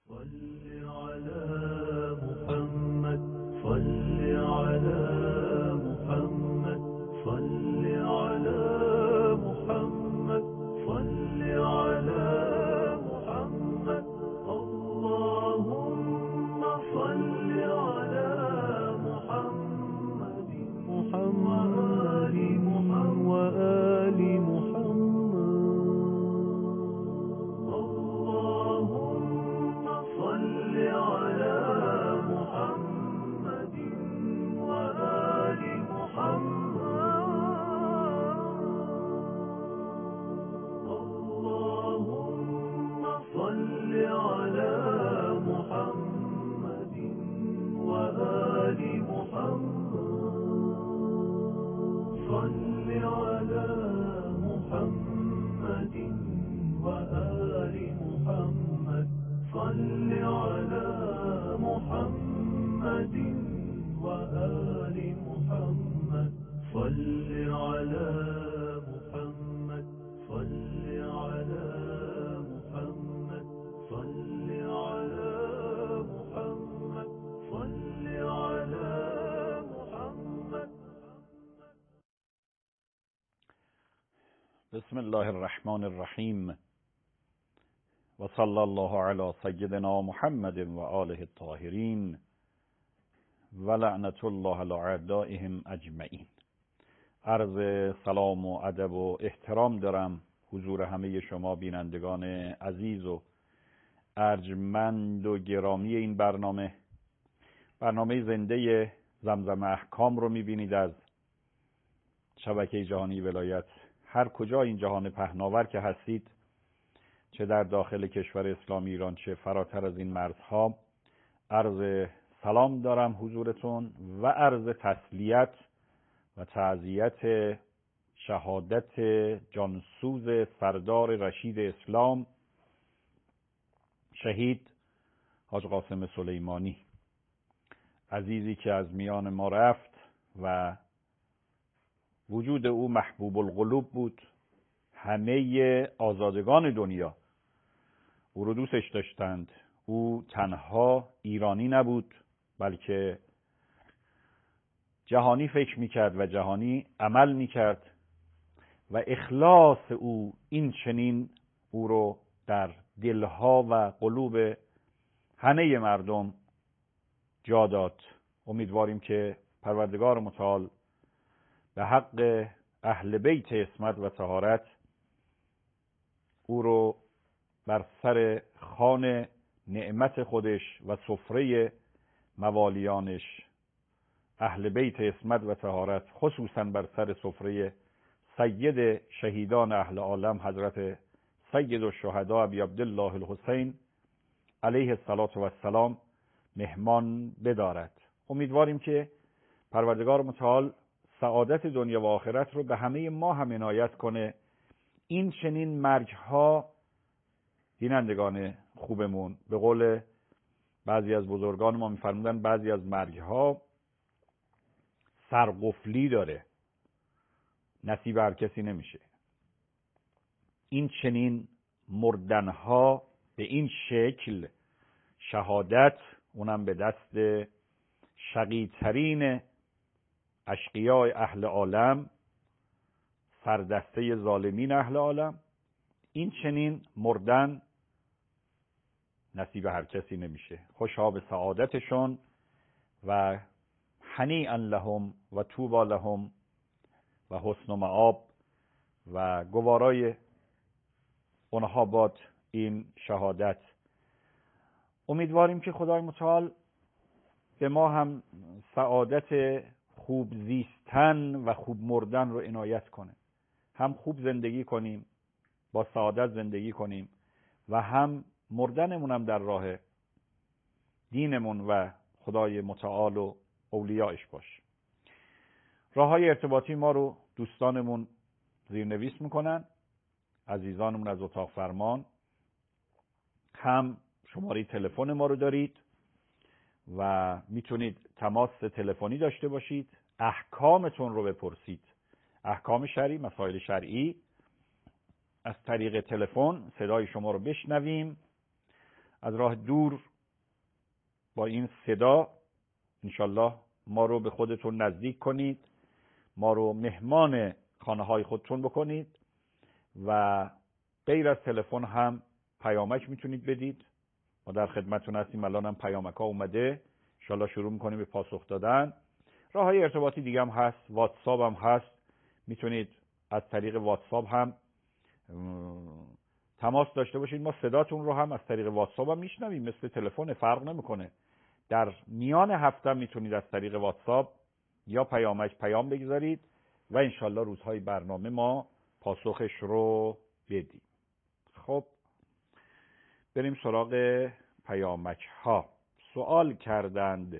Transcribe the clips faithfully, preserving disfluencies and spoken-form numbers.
صل على محمد صل على محمد صل على محمد صل على محمد اللهم صل على محمد محمد وآل محمد اللهم صل على محمد وآل محمد اللهم صل على محمد وآل محمد صل على محمد وآل محمد صل على محمد وآل محمد صل على محمد صل على محمد صل على محمد صل على محمد. بسم الله الرحمن الرحیم و صلی الله علی سیدنا محمد و آله الطاهرین و لعنت الله علی اعدائهم اجمعین. عرض سلام و ادب و احترام دارم حضور همه شما بینندگان عزیز و ارجمند و گرامی این برنامه برنامه زنده زمزم احکام رو میبینید از شبکه جهانی ولایت. هر کجا این جهان پهناور که هستید، چه در داخل کشور اسلامی ایران چه فراتر از این مرزها، عرض سلام دارم حضورتون و عرض تسلیت و تعزیت شهادت جانسوز سردار رشید اسلام شهید حاج قاسم سلیمانی، عزیزی که از میان ما رفت و وجود او محبوب القلوب بود. همه آزادگان دنیا او رو دوستش داشتند. او تنها ایرانی نبود، بلکه جهانی فکر میکرد و جهانی عمل میکرد و اخلاص او این چنین او رو در دلها و قلوب همه مردم جا داد. امیدواریم که پروردگار متعال به حق اهل بیت عصمت و طهارت او رو بر سر خوان نعمت خودش و سفره موالیانش اهل بیت عصمت و طهارت، خصوصا بر سر سفره سید شهیدان اهل عالم حضرت سید الشهدا ابی عبدالله الحسین علیه الصلاة و السلام مهمان بدارد. امیدواریم که پروردگار متعال سعادت دنیا و آخرت رو به همه ما هم عنایت کنه. این چنین مرگ ها، بینندگان خوبمون، به قول بعضی از بزرگان ما میفرمودن بعضی از مرگ ها سرقفلی داره، نصیب هر کسی نمیشه. این چنین مردن ها به این شکل شهادت، اونم به دست شقی ترین اشقیاء اهل عالم، سردسته ظالمین اهل عالم، این چنین مردن نصیب هر کسی نمیشه. خوشا به سعادتشون و هنیئا لهم و طوبی لهم و حسن مآب و گوارای اونها باد این شهادت. امیدواریم که خدای متعال به ما هم سعادت خوب زیستن و خوب مردن رو عنایت کنه. هم خوب زندگی کنیم، با سعادت زندگی کنیم و هم مردنمون هم در راه دینمون و خدای متعال و اولیایش باشه. راه های ارتباطی ما رو دوستانمون زیرنویس میکنن. عزیزانمون از اتاق فرمان هم شماره تلفن ما رو دارید و میتونید تماس تلفنی داشته باشید، احکامتون رو بپرسید، احکام شرعی، مسائل شرعی، از طریق تلفن صدای شما رو بشنویم. از راه دور با این صدا انشالله ما رو به خودتون نزدیک کنید، ما رو مهمان خانه های خودتون بکنید و غیر از تلفن هم پیامک میتونید بدید. ما در خدمتتون هستیم. الان هم پیامک ها اومده، انشالله شروع میکنیم به پاسخ دادن. راه های ارتباطی دیگه هم هست، واتساپ هم هست، میتونید از طریق واتساپ هم تماس داشته باشید. ما صداتون رو هم از طریق واتساپ هم میشنویم، مثل تلفن، فرق نمیکنه. در میان هفته میتونید از طریق واتساپ یا پیامک پیام بگذارید و انشالله روزهای برنامه ما پاسخش رو بدیم. خب بریم سراغ پیامک ها. سوال کردند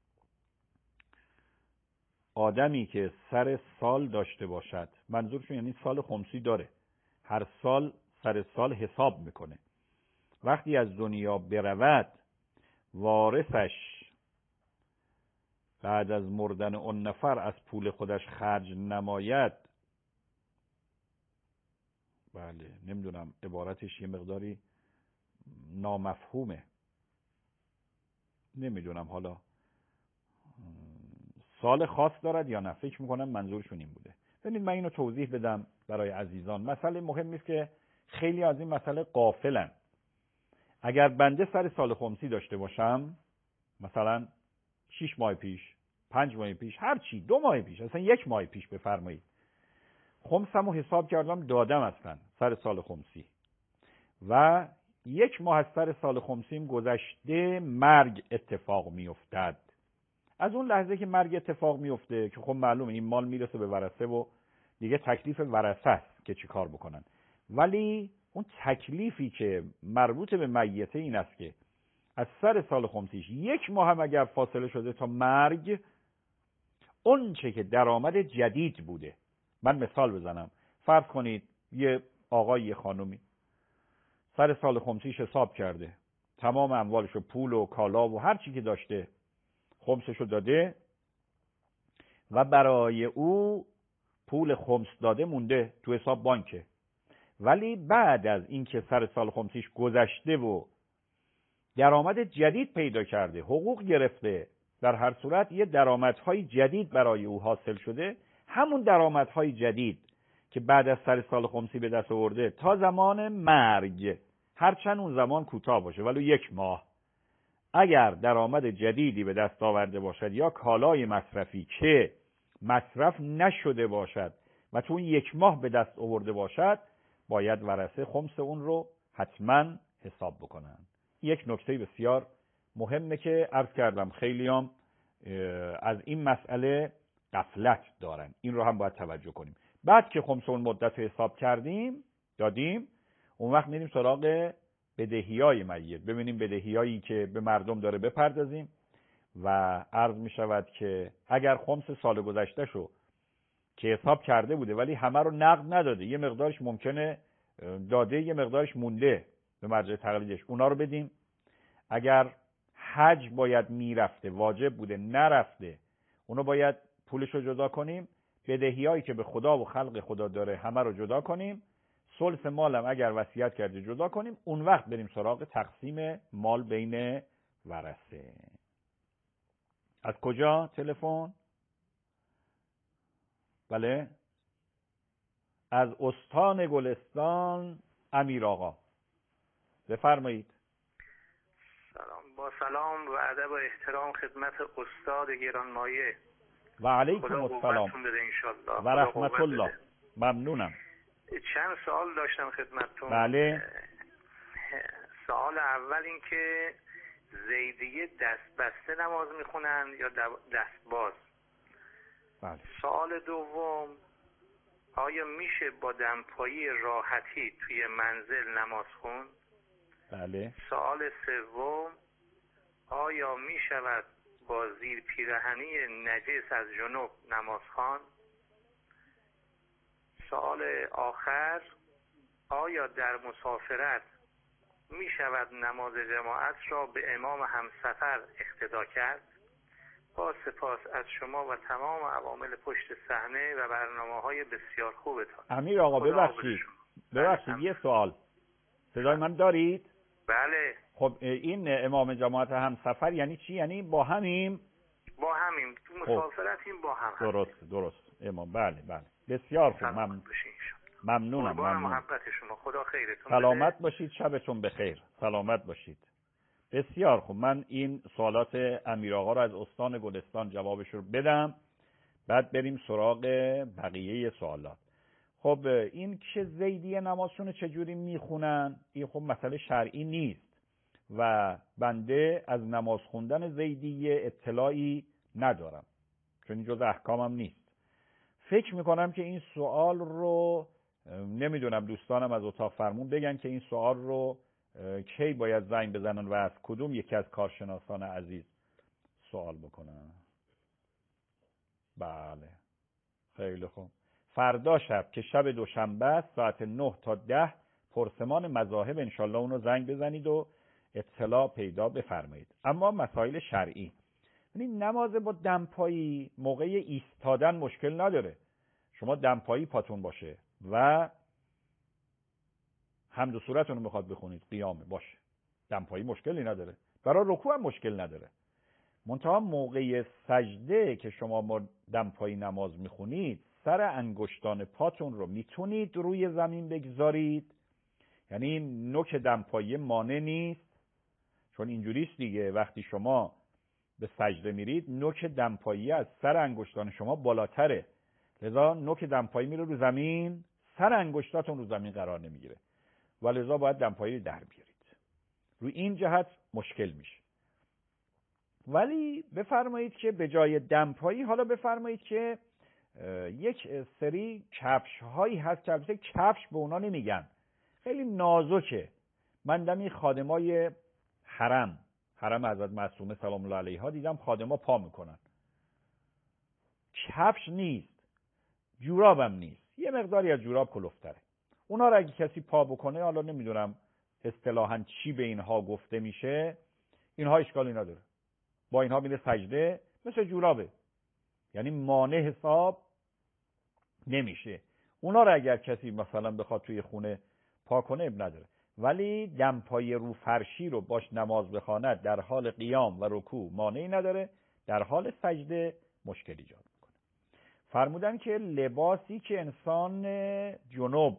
آدمی که سر سال داشته باشد، منظورشون یعنی سال خمسی داره، هر سال سر سال حساب میکنه، وقتی از دنیا برود وارثش بعد از مردن اون نفر از پول خودش خرج نماید. بله نمیدونم، عبارتش یه مقداری نامفهومه، نمیدونم حالا سال خاص دارد یا نه. فکر میکنم منظورشون این بوده. ببینید من اینو توضیح بدم برای عزیزان. مسئله مهمی است که خیلی از این مسئله غافلن. اگر بنده سر سال خمسی داشته باشم، مثلا شش ماه پیش، پنج ماه پیش، هر چی، دو ماه پیش، اصلا یک ماه پیش بفرمایید، خمسمو حساب کردم دادم اصلا سر سال خمسی و یک ماه از سر سال خمسیم گذشته، مرگ اتفاق میافتد. از اون لحظه که مرگ اتفاق میفته که خب معلومه این مال میرسه به ورثه و دیگه تکلیف ورثه است که چی کار بکنن، ولی اون تکلیفی که مربوط به میته این است که از سر سال خمسیش یک ماه هم اگر فاصله شده تا مرگ، اون چه که درآمد جدید بوده، من مثال بزنم، فرض کنید یه آقای یه خانومی سر سال خمسیش حساب کرده، تمام اموالشو، پول و کالا و هر چی که داشته خمسشو داده و برای او پول خمس داده مونده تو حساب بانکه، ولی بعد از اینکه سر سال خمسیش گذشته و درآمد جدید پیدا کرده، حقوق گرفته، در هر صورت یه درآمدهای جدید برای او حاصل شده، همون درآمدهای جدید که بعد از سر سال خمسی به دست آورده تا زمان مرگ، هرچند اون زمان کوتاه باشه ولی یک ماه، اگر درآمد جدیدی به دست آورده باشد یا کالای مصرفی که مصرف نشده باشد و تو اون یک ماه به دست آورده باشد، باید ورثه خمس اون رو حتما حساب بکنن. یک نکته بسیار مهمه که عرض کردم خیلیام از این مسئله غفلت دارن، این رو هم باید توجه کنیم. بعد که خمس اون مدت حساب کردیم دادیم، اون وقت میریم سراغ بدهیای میت، ببینیم بدهیایی که به مردم داره بپردازیم و عرض می شود که اگر خمس سال گذشته شو که حساب کرده بوده ولی همه رو نقد نداده، یه مقدارش ممکنه داده، یه مقدارش مونده به مرجع تقلیدش، اونا رو بدیم. اگر حج باید میرفته، واجب بوده نرفته، اونو باید پولش رو جدا کنیم. بدهیایی که به خدا و خلق خدا داره همه رو جدا کنیم. ثلث مالم اگر وصیت کرده جدا کنیم. اون وقت بریم سراغ تقسیم مال بین ورثه. از کجا تلفن؟ بله، از استان گلستان، امیر آقا، بفرمایید. سلام، با سلام و ادب و احترام خدمت استاد گرانمایه و علیکم السلام و رحمت الله. ممنونم. چند سوال داشتم خدمتتون. بله. سوال اول این که زیدیه دست بسته نماز میخونن یا دست باز؟ بله. سوال دوم، آیا میشه با دمپایی راحتی توی منزل نماز خون؟ بله. سوال سوم، آیا میشود با زیر پیرهنی نجس از جنوب نماز خواند؟ سوال آخر، آیا در مسافرت می شود نماز جماعت را به امام همسفر اقتدا کرد؟ با سپاس از شما و تمام عوامل پشت صحنه و برنامه‌های بسیار خوبتان. امیر آقا ببخشید ببخشید یه سوال، صدای من دارید؟ بله. خب این امام جماعت همسفر یعنی چی؟ یعنی با همیم؟ با همیم تو مسافرتیم با هم. درست درست امام. بله بله بسیار خوب. ممنون. ممنونم. ممنون. محبت شما. خدا خیرتون سلامت بده. باشید. شبتون بخیر. سلامت باشید. بسیار خوب. من این سوالات امیر آقا رو از استان گلستان جوابش رو بدم، بعد بریم سراغ بقیه سوالات. خب این که زیدی نمازشون چجوری میخونن، این خب مسئله شرعی نیست و بنده از نماز خوندن زیدی اطلاعی ندارم، چون این جز احکامم نیست. فکر میکنم که این سوال رو نمیدونم، دوستانم از اتاق فرمون بگن که این سوال رو کی باید زنگ بزنن و از کدوم یکی از کارشناسان عزیز سوال بکنن. بله خیلی خوب. فردا شب که شب دوشنبه است ساعت نه تا ده پرسمان مذاهب انشالله اونو زنگ بزنید و اطلاع پیدا بفرمایید. اما مسائل شرعی، یعنی نماز با دمپایی موقع ایستادن مشکل نداره. شما دمپایی پاتون باشه و حمد و سورتون رو میخواد بخونید، قیامه باشه، دمپایی مشکلی نداره. برای رکوع هم مشکل نداره. منتها موقع سجده که شما دمپایی نماز میخونید، سر انگشتان پاتون رو میتونید روی زمین بگذارید، یعنی نوک دمپایی مانع نیست، چون اینجوریست دیگه، وقتی شما به سجده میرید نوک دمپایی از سر انگشتان شما بالاتره، لذا نوک دمپایی میره رو زمین، سر انگشتاتون رو زمین قرار نمیگیره و لذا باید دمپایی رو در بیارید. روی این جهت مشکل میشه. ولی بفرمایید که به جای دمپایی حالا بفرمایید که یک سری کفش هایی هست که البته کفش به اونا نمیگن، خیلی نازکه. من دمی خادمای حرم حرم حضرت معصومه سلام الله علیها دیدم خادما پا میکنن. کفش نیست، جورابم نیست، یه مقداری از جوراب کلفتره. اونا رو اگه کسی پا بکنه، حالا نمیدونم اصطلاحاً چی به اینها گفته میشه، اینها اشکالی نداره، با اینها میره سجده، مثل جورابه، یعنی مانع حساب نمیشه. اونا رو اگر کسی مثلا بخواد توی خونه پا کنه اب نداره. ولی دمپای رو فرشی رو باش نماز بخواند در حال قیام و رکوع مانعی نداره، در حال سجده مشکل ایجاد میکنه. فرمودن که لباسی که انسان جنوب،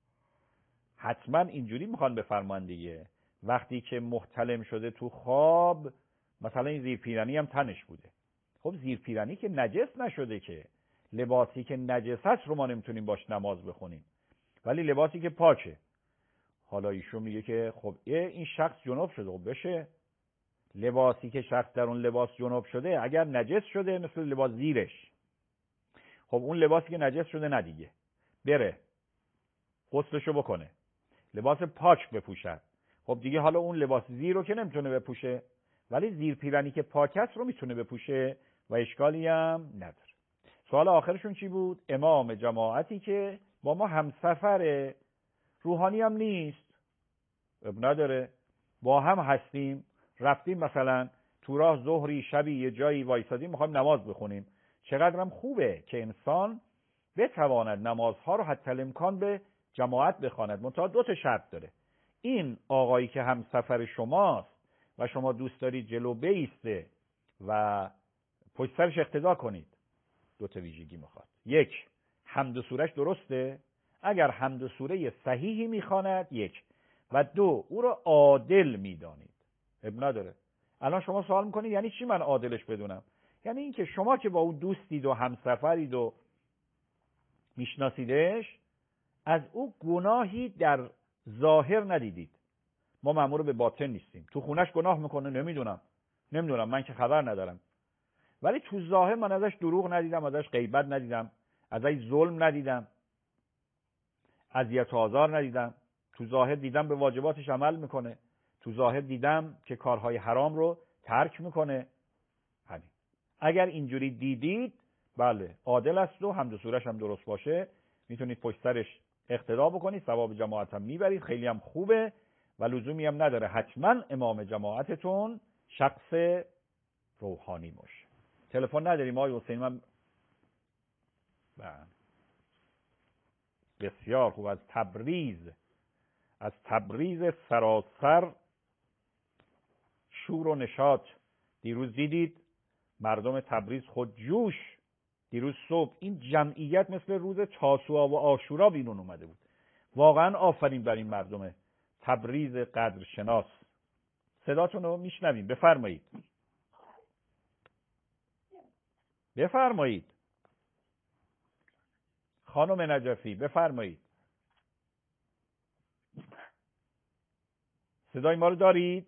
حتما اینجوری میخوان بفرمان دیگه، وقتی که محتلم شده تو خواب، مثلا این زیرپیرنی هم تنش بوده، خب زیرپیرنی که نجس نشده، که لباسی که نجس هست رو ما نمیتونیم باش نماز بخونیم، ولی لباسی که پاکه. حالا ایشون میگه که خب این شخص جنوب شده، خب بشه لباسی که شخص در اون لباس جنوب شده اگر نجس شده مثل لباس زیرش، خب اون لباسی که نجس شده نه دیگه، بره غسلشو بکنه، لباس پاک بپوشد. خب دیگه حالا اون لباس زیر رو که نمیتونه بپوشه، ولی زیر پیرنی که پاک است رو میتونه بپوشه و اشکالی هم نداره. سوال آخرشون چی بود؟ امام جماعتی که با ما همسفره، روحانی هم نیست، اب نداره، با هم هستیم، رفتیم مثلا تو راه ظهری شبی یه جایی وایسادیم میخوایم نماز بخونیم. چقدرم خوبه که انسان بتواند نمازها رو حتی الامکان به جماعت بخواند. منتها دو تا شرط داره. این آقایی که همسفر شماست و شما دوست دارید جلو بیسته و پشت سرش اقتدا کنید، دو تا ویژگی میخواد. یک، حمد و سورش درسته، اگر حمد و سوره صحیحی میخواند، یک، و دو، او را عادل میدانید. اب نداره. الان شما سوال میکنید یعنی چی من عادلش بدونم؟ یعنی این که شما که با او دوستید و همسفرید و میشناسیدش، از او گناهی در ظاهر ندیدید. ما مأمور به باطن نیستیم. تو خونش گناه میکنه نمیدونم نمیدونم من که خبر ندارم، ولی تو ظاهر من ازش دروغ ندیدم، ازش غیبت ندیدم، ازش ظلم ندیدم، اذیت و آزار ندیدم. تو ظاهر دیدم به واجباتش عمل میکنه، تو ظاهر دیدم که کارهای حرام رو ترک میکنه. همین. اگر اینجوری دیدید، بله عادل است و حمد و سورش هم درست باشه، میتونید پشت سرش اقتدا بکنید، ثواب جماعت هم میبرید، خیلی هم خوبه و لزومی هم نداره حتما امام جماعتتون شخص روحانی باشه. تلفن نداریم آقای حسین؟ من بله بسیار خوب. از تبریز، از تبریز سراسر شور و نشاط. دیروز دیدید مردم تبریز خود جوش، دیروز صبح این جمعیت مثل روز تاسوعا و عاشورا بیرون اومده بود. واقعا آفرین بر این مردم تبریز قدرشناس. صداتون رو میشنویم، بفرمایید بفرمایید خانم نجفی، بفرمایید. صدای ما رو دارید؟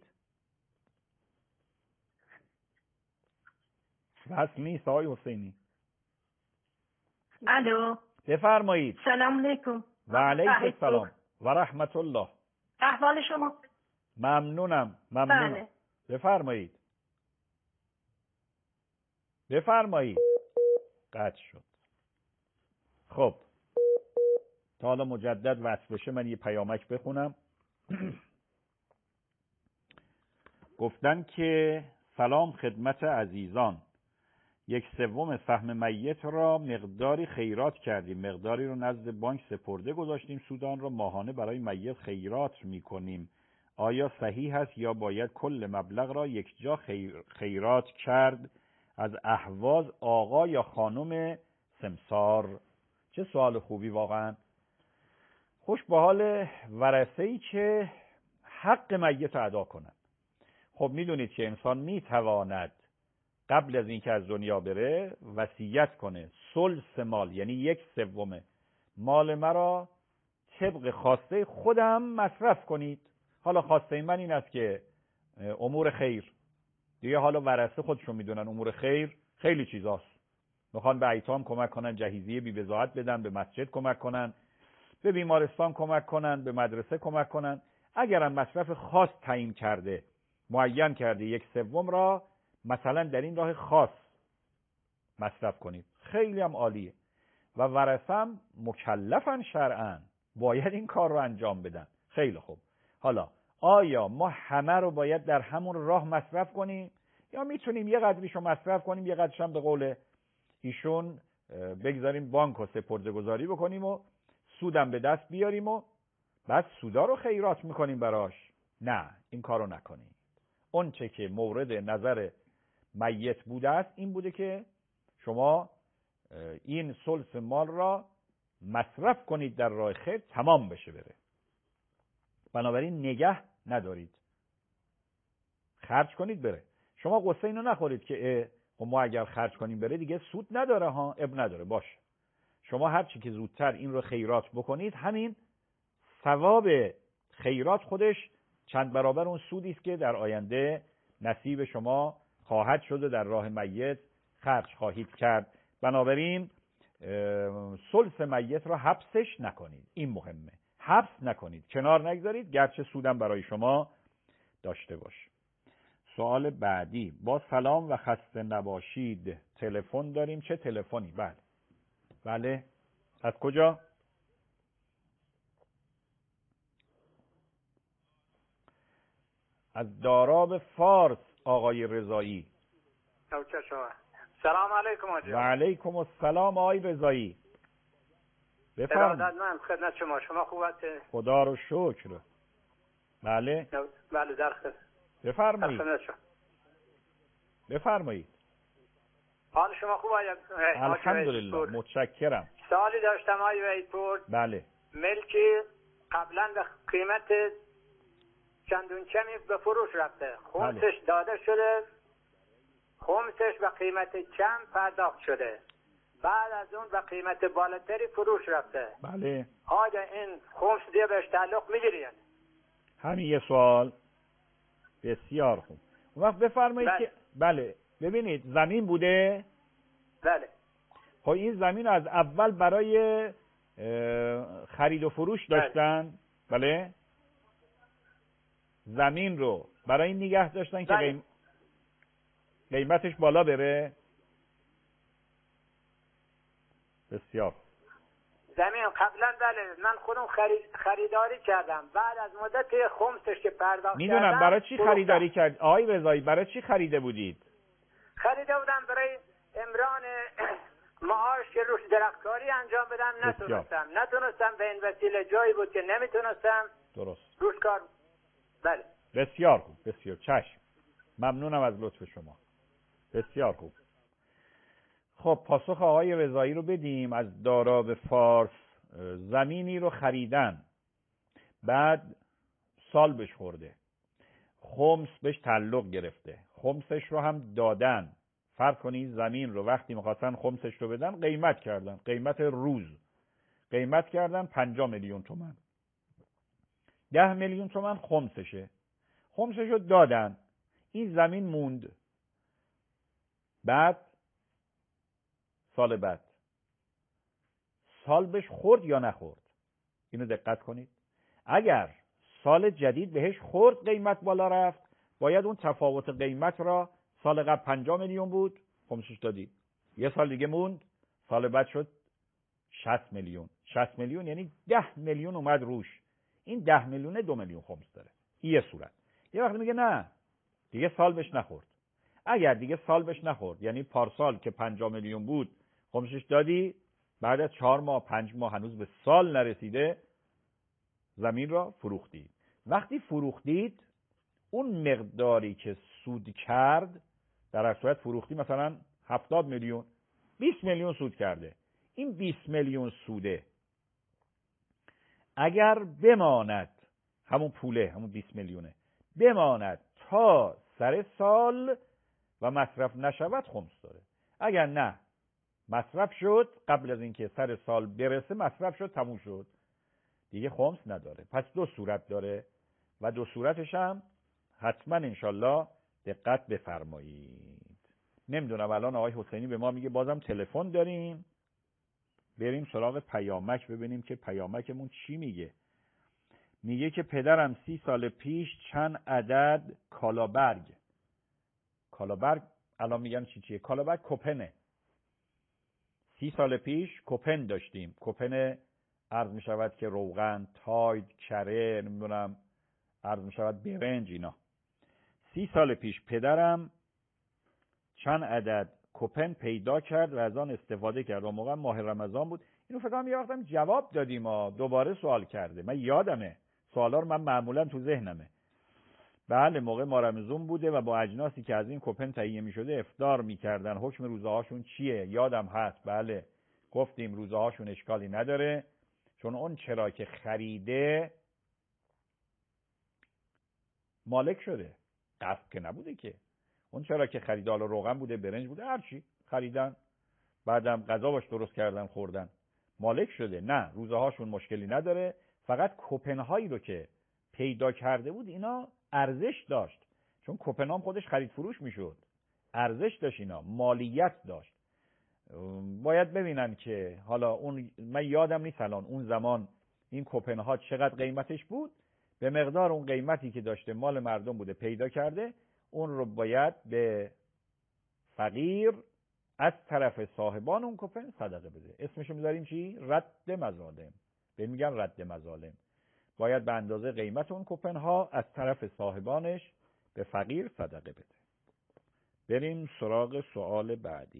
وصل نیست آقای حسینی. الو، بفرمایید. سلام علیکم. و علیکم السلام و رحمت الله. احوال شما؟ ممنونم ممنونم. بله. بفرمایید بفرمایید. قطع شد. خب تا حالا مجدد وصل بشه من یه پیامک بخونم. گفتن که سلام خدمت عزیزان، یک سوم سهم میت را مقداری خیرات کردیم، مقداری رو نزد بانک سپرده گذاشتیم، سودان را ماهانه برای میت خیرات میکنیم. آیا صحیح است یا باید کل مبلغ را یک جا خیر خیرات کرد؟ از اهواز آقا یا خانم سمسار. چه سوال خوبی واقعا. خوش به حال ورثه‌ای که حق میت ادا کنند. خب میدونید که انسان میتواند قبل از اینکه از دنیا بره وصیت کنه ثلث مال، یعنی یک سوم مال مرا طبق خواسته خودم مصرف کنید. حالا خواسته من این است که امور خیر، دیگه حالا ورثه خودشون میدونن امور خیر خیلی چیزاست. میخوان به ایتام کمک کنن، جهیزیه بی بضاعت بدن، به مسجد کمک کنن، به بیمارستان کمک کنن، به مدرسه کمک کنن. اگرم مصرف خاص تعیین کرده، معین کرده یک سوم را مثلا در این راه خاص مصرف کنید، خیلی هم عالیه. و ورثه هم مکلفن شرعاً، باید این کار رو انجام بدن. خیلی خوب. حالا آیا ما همه رو باید در همون راه مصرف کنیم یا میتونیم یه قدریشو مصرف کنیم، یه قدرش هم به قول ایشون بگذاریم بانک و سپرده گذاری بکنیم و سودم به دست بیاریم و بعد سودا رو خیرات میکنیم براش؟ نه، این کارو نکنیم. اون چه که مورد نظر میت بوده است این بوده که شما این ثلث مال را مصرف کنید در راه خیر، تمام بشه بره. بنابراین نگه ندارید، خرج کنید بره. شما قصه اینو نخورید که ما اگر خرج کنیم بره دیگه سود نداره ها. اب نداره، باشه. شما هر چی که زودتر این رو خیرات بکنید، همین ثواب خیرات خودش چند برابر اون سودی است که در آینده نصیب شما خواهد شد و در راه میت خرج خواهید کرد. بنابراین ثلث میت را حبسش نکنید، این مهمه. حبس نکنید، کنار نگذارید، گرچه سودم برای شما داشته باشه. سوال بعدی. با سلام و خسته نباشید، تلفن داریم. چه تلفنی؟ بله بله. از کجا؟ از داراب فارس آقای رضایی. سلام علیکم آجا. و علیکم السلام آقای رضایی. بفرمایید. ارادتمند خدمت شما. شما خوب هستید؟ خدا رو شکر. بله بله در خدمت. بفرمایید بفرمایید. حال شما خوب است؟ الحمدلله، متشکرم. سوالی داشتم آقای ویپور. بله. ملکی قبلا به قیمت چندون کمی به فروش رفته، خمسش بله. داده شده، خمسش به قیمت کم پرداخت شده، بعد از اون به قیمت بالاتری فروش رفته. بله. آیا این خمس دیگه بهش تعلق میگیرین؟ همین یه سوال. بسیار خوب. اون وقت بفرمایید بله. که بله ببینید زمین بوده. بله. خب این زمین از اول برای خرید و فروش داشتن. بله, بله. زمین رو برای این نگه داشتن که قیم... قیمتش بالا بره. بسیار. زمین قبلا بله من خودم خرید... خریداری کردم، بعد از مدت خمسش که پرداخت میدونم. کردم. برای چی خریداری کرد آقای رضایی؟ برای چی خریده بودید؟ خریده بودم برای امران معاش که روش درختکاری انجام بدم، نتونستم نتونستم به این وسیله جایی بود که نمیتونستم درست روش کار. بله بسیار خوب. بسیار چشم. ممنونم از لطف شما. بسیار خوب. خب پاسخ آقای رضایی رو بدیم. از داراب فارس زمینی رو خریدن، بعد سال بهش خورده، خمس بهش تعلق گرفته، خمسش رو هم دادن. فرض کنید زمین رو وقتی میخواستن خمسش رو بدن قیمت کردن، قیمت روز قیمت کردن پنجاه میلیون تومان. ده میلیون تومان خمسشه، خمسش رو دادن، این زمین موند. بعد سال بعد سال بهش خورد یا نخورد؟ اینو دقت کنید. اگر سال جدید بهش خورد، قیمت بالا رفت، باید اون تفاوت قیمت را، سال قبل پنجاه میلیون بود خمسش دادی، یه سال دیگه موند، سال بعد شد شصت میلیون. شصت میلیون یعنی ده میلیون اومد روش، این ده میلیون دو میلیون خمس داره. این یه صورت. یه وقت میگه نه دیگه سال بهش نخورد. اگر دیگه سال بهش نخورد، یعنی پارسال که پنجاه میلیون بود خمسش دادی، بعد از چهار ماه پنج ماه هنوز به سال نرسیده، زمین را فروختید. وقتی فروختید اون مقداری که سود کرد، در هر صورت فروختی مثلا هفتاد میلیون، بیست میلیون سود کرده، این بیست میلیون سوده اگر بماند، همون پوله همون بیست میلیونه بماند تا سر سال و مصرف نشود خمس داره. اگر نه مصرف شد قبل از اینکه سر سال برسه، مصرف شد تموم شد، دیگه خمس نداره. پس دو صورت داره و دو صورتش هم حتما انشالله دقت بفرمایید. نمیدونم الان آقای حسینی به ما میگه بازم تلفن داریم، بریم سراغ پیامک ببینیم که پیامکمون چی میگه. میگه که پدرم سی سال پیش چند عدد کالابرگ، کالابرگ الان میگن چی چیه؟ کالابرگ کوپنه. سی سال پیش کوپن داشتیم. کوپن عرض میشود که روغن، تاید، کره، نمیدونم عرض میشود برنج اینا. سی سال پیش پدرم چند عدد کوپن پیدا کرد و از آن استفاده کرد و موقع ماه رمضان بود. اینو فکر کنم یه وقتم جواب دادیم ما، دوباره سوال کرده، من یادمه سوالا رو، من معمولا تو ذهنمه. بله موقع ماه رمضان بوده و با اجناسی که از این کوپن تهیه می‌شده افطار می‌کردن. حکم روزه هاشون چیه؟ یادم هست. بله گفتیم روزه هاشون اشکالی نداره، چون اون چرا که خریده مالک شده، قصد که نبوده که. اون چرا که خریده، حالا روغن بوده، برنج بوده، هر چی خریدن، بعدم غذا باش درست کردن خوردن، مالک شده. نه روزه هاشون مشکلی نداره، فقط کوپن هایی رو که پیدا کرده بود اینا ارزش داشت، چون کوپن هم خودش خرید فروش میشد، ارزش داشت، اینا مالیت داشت. باید ببینن که حالا اون، من یادم نیست الان اون زمان این کوپن ها چقدر قیمتش بود، به مقدار اون قیمتی که داشته مال مردم بوده پیدا کرده، اون رو باید به فقیر از طرف صاحبان اون کوپن صدقه بده. اسمشو میذاریم چی؟ رد مظالم. به میگن رد مظالم. باید به اندازه قیمت اون کوپن ها از طرف صاحبانش به فقیر صدقه بده. بریم سراغ سوال بعدی.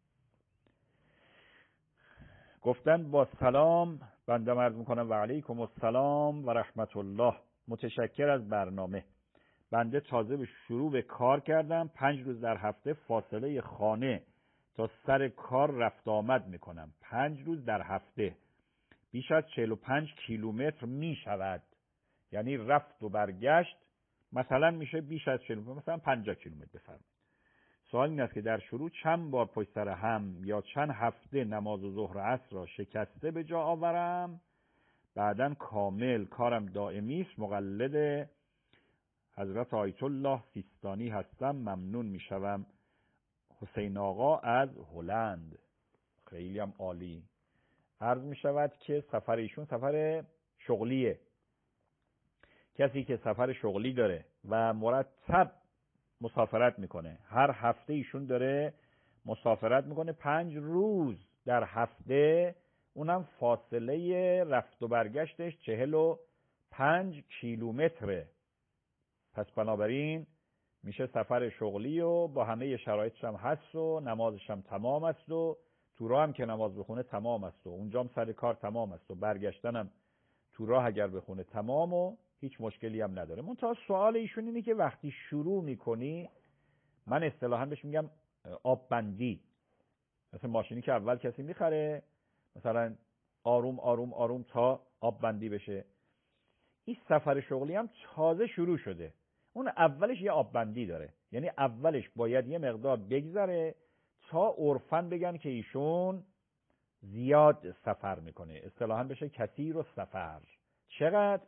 گفتن با سلام، بنده عرض میکنم و علیکم السلام و رحمت الله، متشکر از برنامه. بنده تازه به شروع به کار کردم، پنج روز در هفته فاصله خانه تا سر کار رفت آمد میکنم. پنج روز در هفته بیش از چهل و پنج کیلومتر میشود، یعنی رفت و برگشت مثلا میشه بیش از چهل، مثلا پنجاه کیلومتر بفرمایید. سوال این است که در شروع چند بار پشت سر هم یا چند هفته نماز ظهر عصر را شکسته به جا آورم، بعداً کامل کارم دائمی است. مقلد حضرت آیت الله سیستانی هستم، ممنون میشوم. حسین آقا از هلند. خیلی هم عالی. عرض می شود که سفر ایشون سفر شغلیه. کسی که سفر شغلی داره و مرتب مسافرت میکنه، هر هفته ایشون داره مسافرت میکنه، پنج روز در هفته، اونم فاصله رفت و برگشتش چهل و پنج کیلومتره. پس بنابراین میشه سفر شغلی و با همه شرایطش هم هست و نمازش هم تمام است و تو راه هم که نماز بخونه تمام است و اونجا هم سر کار تمام است و برگشتنم تو راه اگر بخونه تمام و هیچ مشکلی هم نداره. منتها سوال ایشون اینه که وقتی شروع میکنی، من اصطلاحاً بهش میگم آب بندی، مثل ماشینی که اول کسی میخره مثلا آروم آروم آروم تا آب بندی بشه. این سفر شغلی هم تازه شروع شده، اون اولش یه آب بندی داره، یعنی اولش باید یه مقدار بگذره تا عرفاً بگن که ایشون زیاد سفر میکنه، اصطلاحاً بشه کثیر و سفر. چقدر؟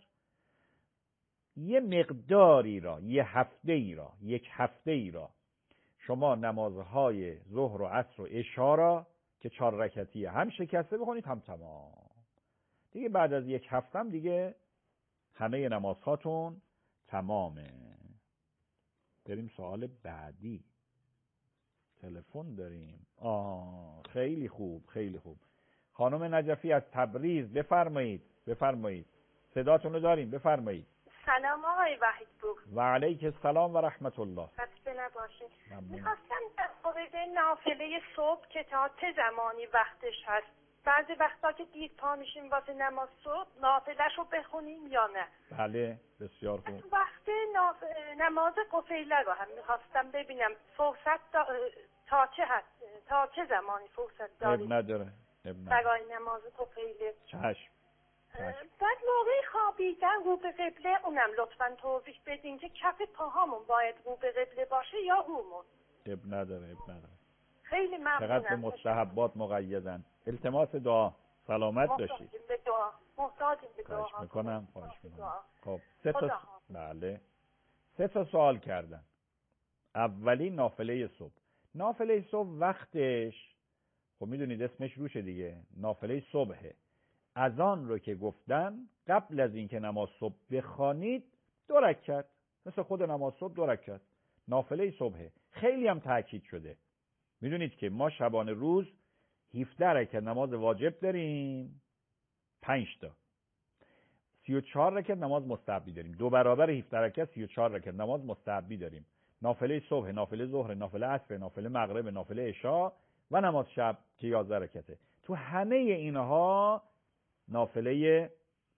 یه مقداری را، یه هفته ای را، یک هفته ای را شما نمازهای ظهر و عصر و عشا را که چهار رکعتی هم شکسته بخونید هم تمام. دیگه بعد از یک هفته هم دیگه همه نمازهاتون تمامه. بریم سوال بعدی. تلفن داریم. آه خیلی خوب، خیلی خوب. خانم نجفی از تبریز، بفرمایید بفرمایید. صداتون رو داریم، بفرمایید. سلام آقای وحیدپور. و علیک السلام و رحمت الله. خسته نباشید. ممنون. میخواستم در مورد نافله صبح که تا چه زمانی وقتش هست، بعضی وقتا که دیر پا میشیم واسه نماز صبح نافله‌ش رو بخونیم یا نه؟ بله بسیار خوب. وقت ناف... نماز قفیله رو هم میخواستم ببینم فرصت دا... تا چه هست، تا چه زمانی فرصت داریم؟ اب نداره اب نداره برای نماز قفیله. چشم. بعد موقع خوابیدن رو به قبله اونم لطفاً توضیح بدین که کف پاهامون باید رو به قبله باشه یا رومون؟ اب نداره اب نداره. خیلی ممنونم. چقدر به مستحبات مقیدن. التماس دعا. سلامت باشید. محتاجیم به دعا. محتاجیم به دعا. خواهش میکنم خواهش میکنم. خب سه سه تا بله سه تا سوال کردن. اولی نافله صبح. نافله صبح وقتش خب میدونید اسمش روشه دیگه، نافله صبحه. اذان رو که گفتن قبل از اینکه نماز صبح بخوانید دو رکعت، مثل خود نماز صبح دو رکعت نافله صبحه. خیلی هم تاکید شده. میدونید که ما شبانه روز هفده رکعت نماز واجب داریم، پنج تا سی و چهار رکعت نماز مستحبی داریم، دو برابر هفده رکعت سی و چهار رکعت نماز مستحبی داریم. نافله صبح، نافله ظهر، نافله عصر، نافله مغرب، نافله عشا و نماز شب که یازده رکعته. تو همه اینها نافله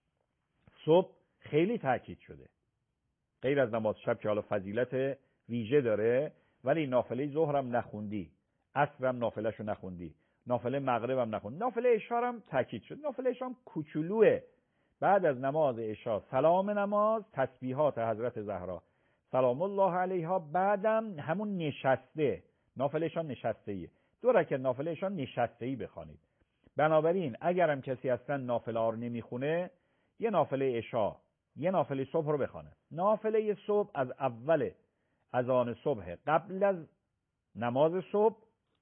صبح خیلی تاکید شده، غیر از نماز شب که حالا فضیلت ویژه داره، ولی نافله ظهر هم نخوندی، عصر هم نافله‌شو نخوندی، نافله مغرب هم نخوندی، نافله عشا هم تاکید شد. نافله عشا هم کوچولوئه. بعد از نماز عشا سلام نماز، تسبیحات حضرت زهرا سلام الله علیها، بعدم همون نشسته، نافله عشا نشسته‌ایه، دو رکعت نافله عشا نشسته‌ای بخوانید. بنابراین اگرم کسی اصلا نافله ها رو نمیخونه، یه نافله عشا یه نافله صبح رو بخونه. نافله صبح از اول اذان صبح، قبل از نماز صبح،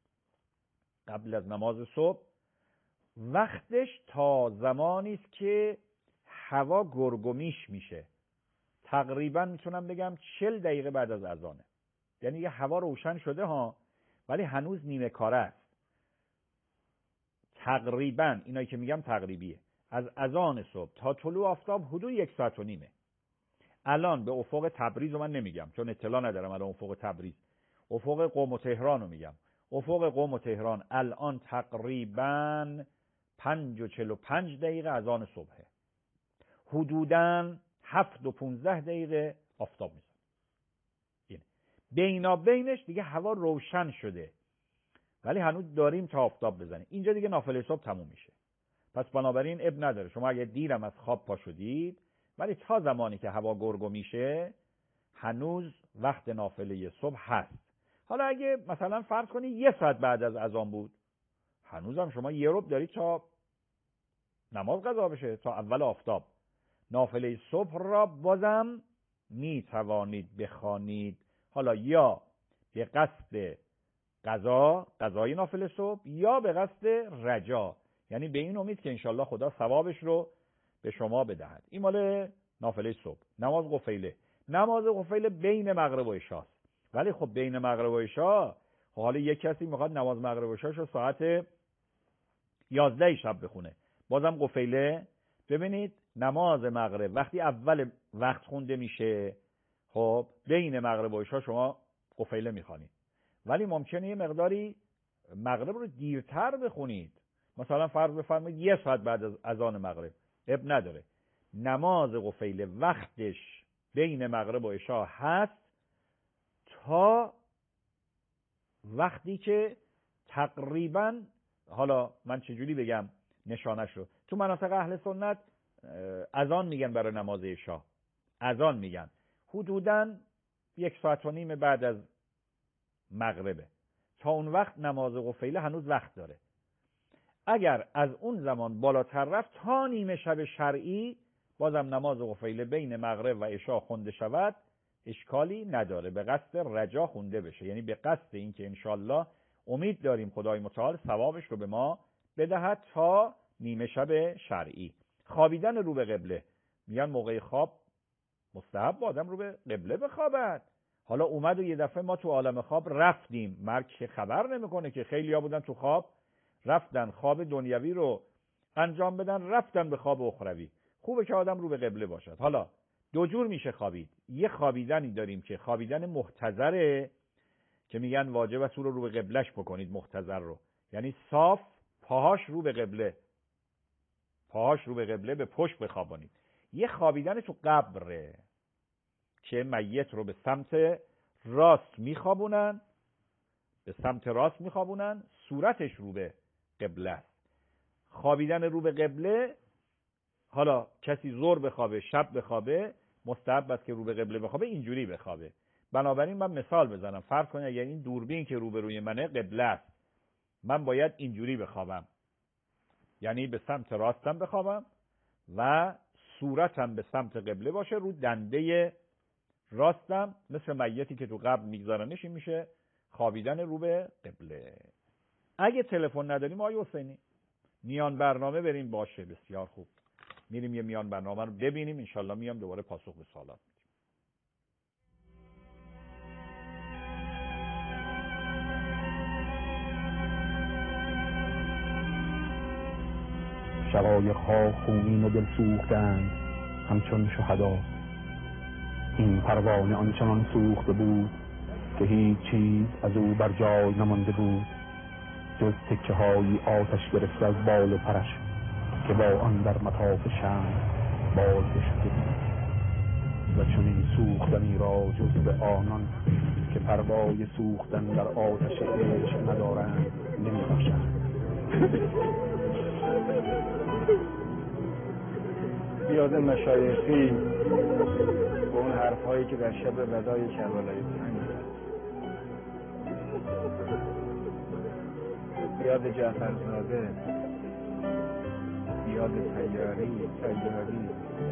قبل از نماز صبح وقتش تا زمانی است که هوا گرگومیش میشه. تقریبا میتونم بگم چل دقیقه بعد از اذانه. یعنی یه هوا روشن شده ها، ولی هنوز نیمه کاره است. تقریبا اینایی که میگم تقریبیه، از اذان صبح تا طلوع آفتاب حدود یک ساعت و نیمه. الان به افق تبریز رو من نمیگم چون اطلاع ندارم، الان افق تبریز، افق قم و تهران رو میگم. افق قم و تهران الان تقریبا پنج و چل و پنج دقیقه اذان صبحه، حدوداً هفت و پونزده دقیقه آفتاب میزن. اینه بینا بینش دیگه هوا روشن شده، ولی هنوز داریم تا آفتاب بزنه. اینجا دیگه نافله صبح تموم میشه. پس بنابراین اب نداره شما اگه دیرم از خواب پا شدید، ولی تا زمانی که هوا گرگو میشه هنوز وقت نافله صبح هست. حالا اگه مثلا فرض کنید یه ساعت بعد از اذان بود، هنوزم شما یه ربع دارید تا نماز قضا بشه، تا اول آفتاب. نافله صبح را بازم می توانید بخوانید، حالا یا به قصد قضا، قضای نافله صبح، یا به قصد رجا، یعنی به این امید که انشالله خدا ثوابش رو به شما بدهد. این مال نافله صبح. نماز قفیله، نماز قفیله بین مغرب و عشاست. ولی خب بین مغرب و عشا، خب حالا یک کسی میخواد نماز مغرب و عشاشو ساعت یازده شب بخونه، بازم قفیله. ببینید نماز مغرب وقتی اول وقت خونده میشه، خب بین مغرب و عشا شما قفیله میخوانید، ولی ممکنه یه مقداری مغرب رو دیرتر بخونید. مثلا فرض بفرمایید یه ساعت بعد از اذان مغرب، اب نداره. نماز قفیله وقتش بین مغرب و عشا هست تا وقتی که تقریبا، حالا من چجوری بگم نشانش رو، تو مناطق اهل سنت اذان میگن برای نماز عشا، اذان میگن حدوداً یک ساعت و نیم بعد از مغربه. تا اون وقت نماز قفیله هنوز وقت داره. اگر از اون زمان بالاتر رفت تا نیمه شب شرعی بازم نماز قفیله بین مغرب و عشا خونده شود، اشکالی نداره، به قصد رجا خونده بشه، یعنی به قصد این که انشالله امید داریم خدای متعال ثوابش رو به ما بدهد تا نیمه شب شرعی. خوابیدن رو به قبله، میگن موقع خواب مستحب با آدم رو به قبله بخوابد. حالا اومد و یه دفعه ما تو عالم خواب رفتیم، مرگ که خبر نمیکنه که خیلی‌ها بودن تو خواب رفتن خواب دنیوی رو انجام بدن، رفتن به خواب اخروی. خوبه که آدم رو به قبله باشد. حالا دو جور میشه خوابید. یه خوابیدنی داریم که خوابیدن محتضره که میگن واجب است رو رو به قبلش بکنید، محتضر رو، یعنی صاف پاهاش رو به قبله، پاهاش رو به قبله به پشت بخوابانید. یه خوابیدن تو قبره که میت رو به سمت راست میخوابونن، به سمت راست میخوابونن، صورتش رو به قبله است. خوابیدن رو به قبله، حالا کسی ظهر بخوابه شب بخوابه مستحب است که رو به قبله بخوابه، اینجوری بخوابه. بنابراین من مثال بزنم، فرض کنید اگر این دوربین که روبروی منه قبله است، من باید اینجوری بخوابم، یعنی به سمت راستم بخوابم و صورتم به سمت قبله باشه، رو دنده راستم، مثل میتی که تو قبر میگذارنش. این میشه خوابیدن رو به قبله. اگه تلفن نداریم آقای حسینی میان برنامه بریم، باشه بسیار خوب، میریم یه میان برنامه رو ببینیم، انشالله میام دوباره پاسخ به سوالات میدیم. شقایق ها خونین و دل سوختند همچون شهدا، این پروانه آنچنان سوخته بود که هیچ چیز از او بر جای نمانده بود جز تکه های آتش گرفته از بال و پرش که با آن در مطاف شمع باز شده بود. و چون این سوختنی را جز به آنان که پروای سوختن در آتش عشق ندارند نمی بخشند. یاد مشایخی با اون حرفایی که در شب وداع کربلای پنج زد، یاد جعفرزاده، یاد تیاری تیاری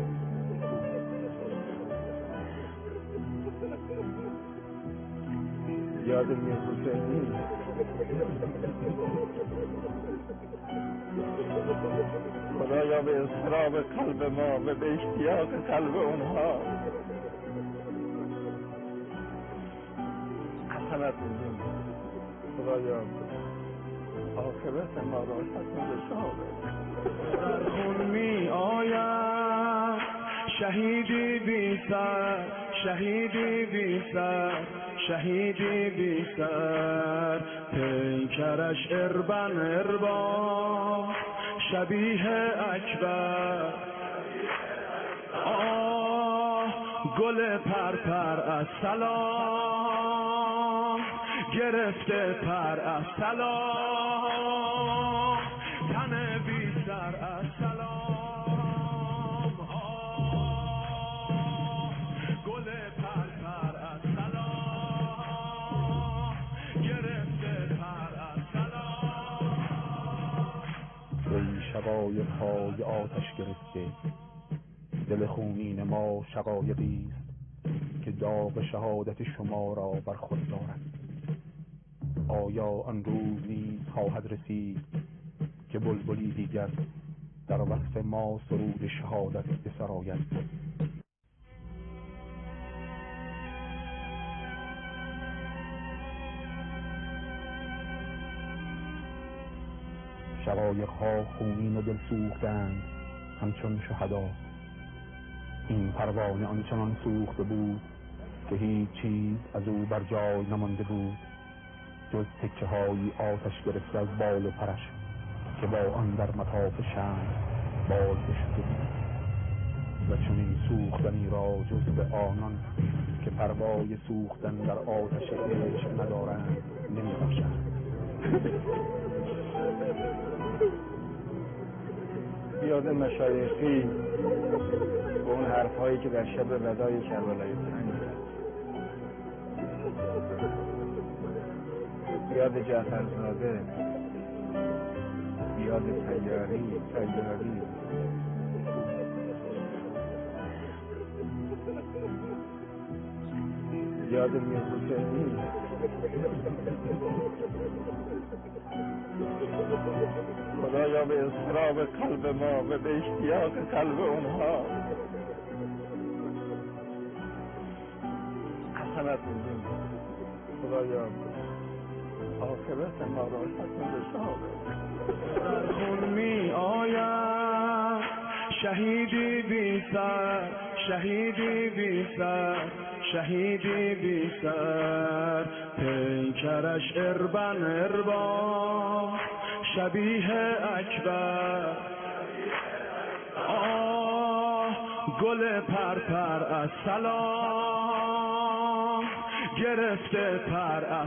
یاد میر حسینی، خدایا به اضطراب قلب ما و به اشتیاق قلب اونها حسنت میدیم. خدایا آخرت ما را حسن بشاره. در خون می آید شهیدی بی سر، شهیدی بی سر، شهیدی بی سر، پیکرش اربن اربا شبیه اکبر. آه گل پرپر از سلام گرفته پر از سلام، تن بی سر از سلام. آه گل پرپر از سلام گرفته پر از سلام. ای شقایق های آتش گرفته، دل خونین ما شقایقی است که داغ شهادت شما را بر خود دارد. آیا آن روز نیز خواهد رسید که بلبلی دیگر در وصف ما سرود شهادت بسراید؟ شقایق ها خونین و دل سوختند همچون شهدا، این پروانه آنچنان سوخته بود که هیچ چیز از او بر جای نمانده بود جز تکه های آتش گرفته از بال و پرش که با آن در مطاف شمع باز شده بود. و چنین سوختنی را جز به آنان که پروای سوختن در آتش عشق ندارند نمی بخشند. یاد مشایخی به اون حرفهایی که در شب وداع کربلای پنج زد. یاد جعفرزاده، یاد تیاری تیاری یاد میر حسینی، خدایا به اضطراب قلب ما و به اشتیاق قلب اونها حسنت میدیم. خدایا عاقبت ما را حسن بشاره. در خون می آیم شهیدی بی سر، شهیدی بی سر، شهیدی بی سر، پیکرش اربن اربا شبیه اکبر. آه گل پرپر از سلام گرفته پر از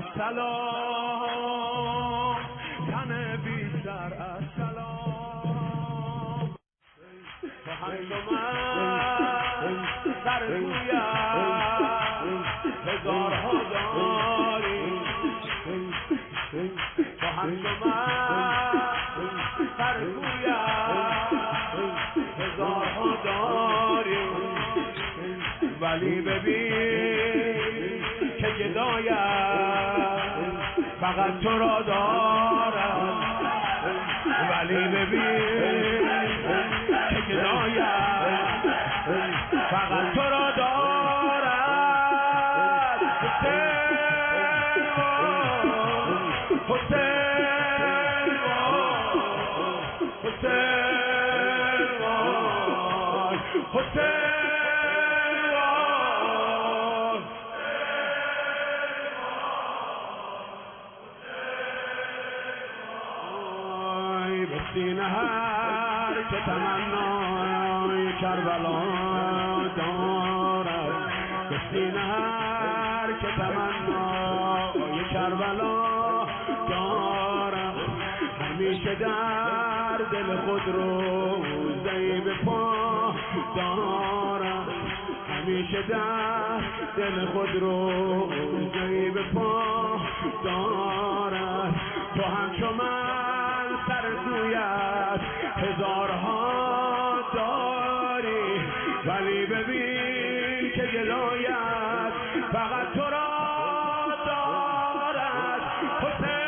سلام، تن بی سر از سلام. تو هم تو من سر گویم هزارها داری، تو هم تو من سر گویم هزارها داری، ولی ببین که گدایم فقط تو را دارم، ولی ببین که گدایم فقط تو را دارم. حسین حسین حسین حسین سینه هر که تمنای کربلا دارد، به سینه هر که تمنای کربلا دارد، همیشه در دل خود روزه‌ای به پا دارد، همیشه در دل خود روزه‌ای به پا دارد. تو همچو من سر گوید هزارها داری، ولی ببین که گلایت فقط تو را دارد. حسین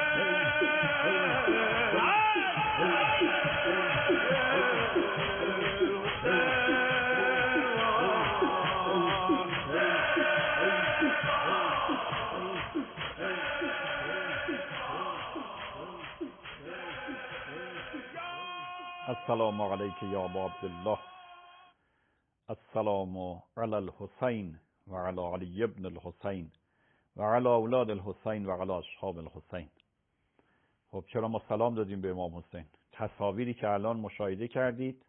السلام علیک یا ابا عبدالله، السلام علی الحسین و علی علی ابن الحسین و علی اولاد الحسین و علی اصحاب الحسین. خب چرا ما سلام دادیم به امام حسین؟ تصاویری که الان مشاهده کردید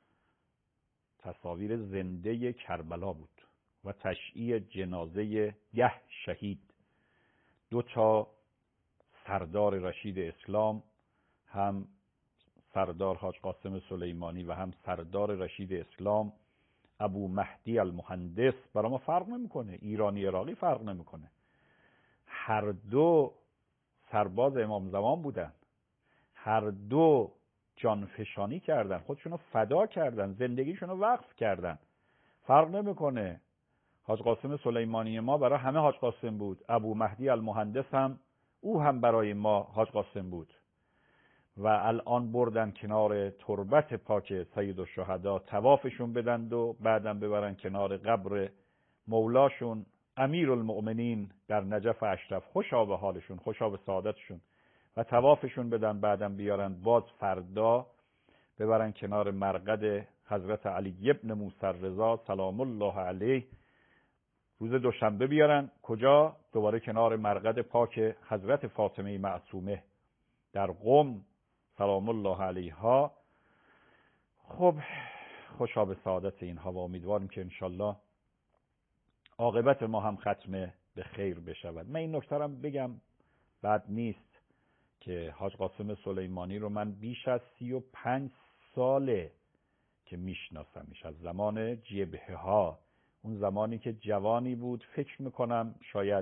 تصاویر زنده کربلا بود و تشییع جنازه ده شهید، دو تا سردار رشید اسلام، هم سردار حاج قاسم سلیمانی و هم سردار رشید اسلام ابو مهدی المهندس. برای ما فرق نمیکنه، ایرانی عراقی فرق نمیکنه، هر دو سرباز امام زمان بودن، هر دو جانفشانی کردن، خودشونو فدا کردن، زندگیشونو وقف کردن، فرق نمیکنه. حاج قاسم سلیمانی ما برای همه حاج قاسم بود، ابو مهدی المهندس هم او هم برای ما حاج قاسم بود. و الان بردن کنار تربت پاک سید الشهدا طوافشون بدند و بعدم ببرن کنار قبر مولاشون امیر المؤمنین در نجف اشرف، خوشا به حالشون، خوشا به سعادتشون، و طوافشون بدن، بعدم بیارن باز فردا ببرن کنار مرقد حضرت علی ابن موسی رضا سلام الله علیه، روز دوشنبه بیارن کجا؟ دوباره کنار مرقد پاک حضرت فاطمه معصومه در قم سلام الله علیها. خب خوشا به سعادت اینها و امیدواریم که انشالله عاقبت ما هم ختم به خیر بشود. من این نکته رو بگم، بد نیست که حاج قاسم سلیمانی رو من بیش از سی و پنج ساله که میشناسمش، از زمان جبهه ها، اون زمانی که جوانی بود، فکر میکنم شاید